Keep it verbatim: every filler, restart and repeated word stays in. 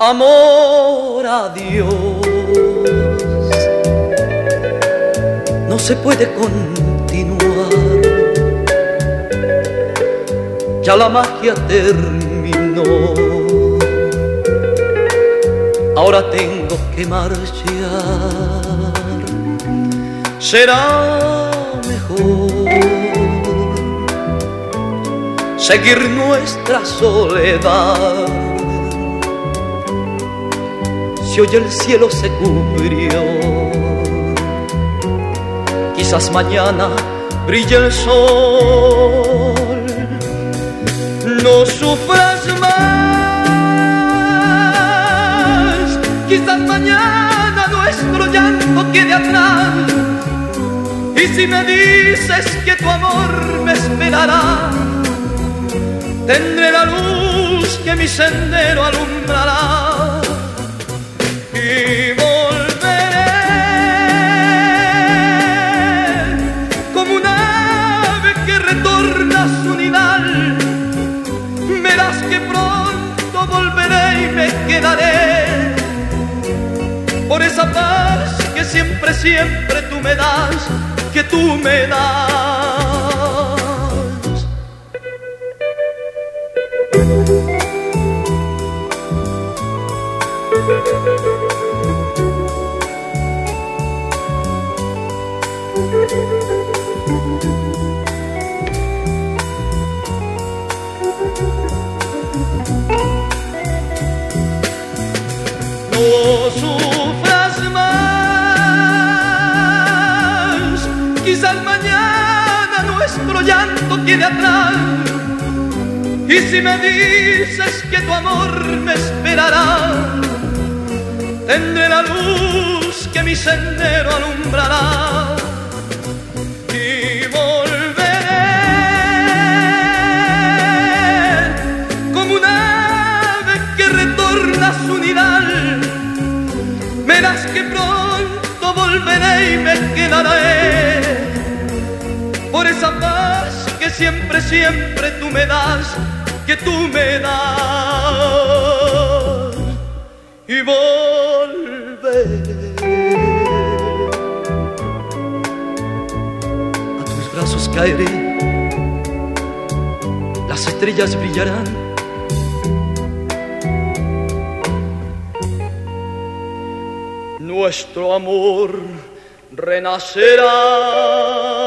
amor a Dios. No se puede continuar, ya la magia terminó. Ahora tengo que marchar, será mejor seguir nuestra soledad. Si hoy el cielo se cubrió, quizás mañana brille el sol. No sufras más, quizás mañana nuestro llanto quede atrás. Y si me dices que tu amor me esperará, tendré la luz que mi sendero alumbrará. Y volveré como un ave que retorna a su nidal. Verás que pronto volveré y me quedaré por esa paz que siempre, siempre tú me das, que tú me das. No sufras más, quizás mañana nuestro llanto quede atrás. Y si me dices que tu amor me esperará, tendré la luz que mi sendero alumbrará. Y volveré como un ave que retorna a su nidal. Verás que pronto volveré y me quedaré por esa paz que siempre, siempre tú me das, que tú me das. Y volveré a tus brazos, caeré, las estrellas brillarán. Nuestro amor renacerá.